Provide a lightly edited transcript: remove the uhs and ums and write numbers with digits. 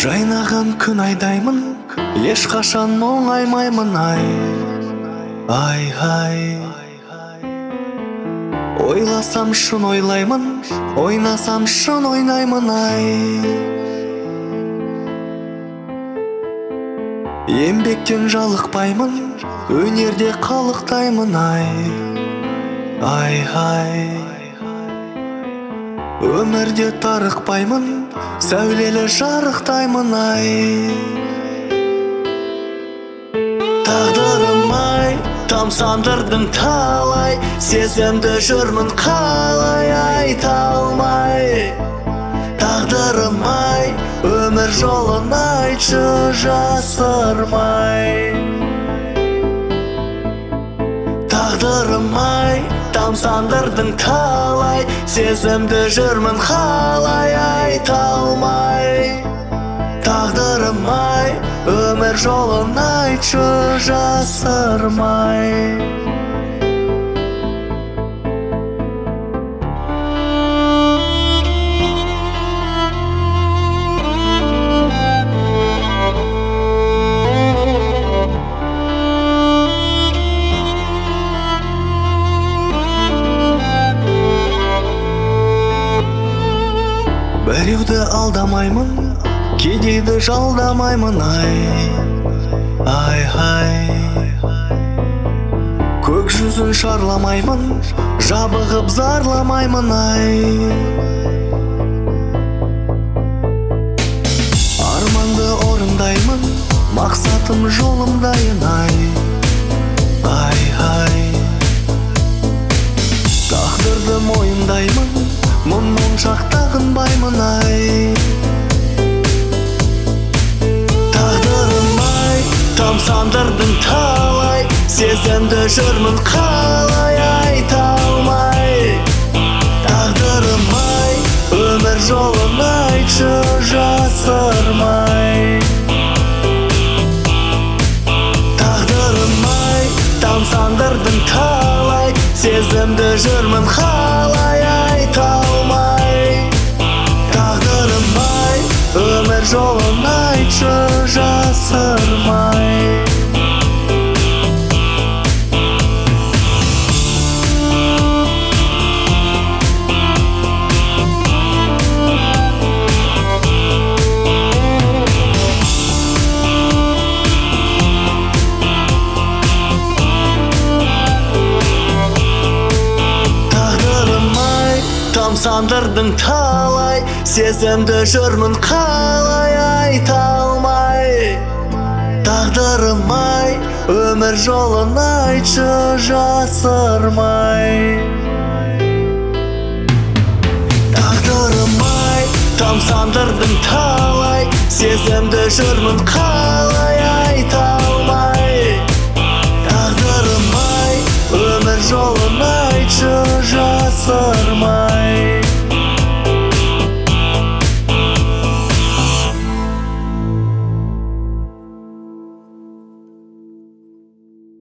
Жайнаған күн айдаймын, ешқашан оңаймаймын ай. Ай. Ойласам шын ойлаймын, ойнасам шын ойнаймын ай. Еңбектен жалықпаймын, өнерде қалықтаймын ай. Ай. Өмірде тарықпаймын, сәулелі жарықтаймын ай. Тағдырым ай, тамсандырдың талай, сезімді жүрмін қалай айта алмай. Тағдырым ай, өмір жолын айтшы жасырмай. Тағдырым ай, тамсандырдың талай, сезімді жүрмін қалай айта алмай. Тағдырым ай, өмір жолын айтшы жасырмай. Біреуді алдамаймын, кедейді жалдамаймын ай. Көк жүзін шарламаймын, жабығып зарламаймын ай. Арманды орындаймын, мақсатым жолымдайын ай. Тағдырды мойындаймын, мұң-мұңшақ тағынбаймын ай. Тағдырым ай, тамсандырдың талай, сезімді жүрмін қалай айта алмай. Тағдырым ай, өмір жолын айтшы жасырмай. Тағдырым ай, тамсандырдың талай, сезімді жүрмін қалай айта алмай. Тағдырым ай, өмір жолын айтшы жасырмай. Тамсандырдың талай, сезімді жүрмін қалай айта алмай. Тағдырым ай, өмір жолын айтшы жасырмай. Тағдырым ай, тамсандырдың талай, сезімді жүрмін қалай айта алмай. Тағдырым ай, өмір жолын айтшы жасырмай.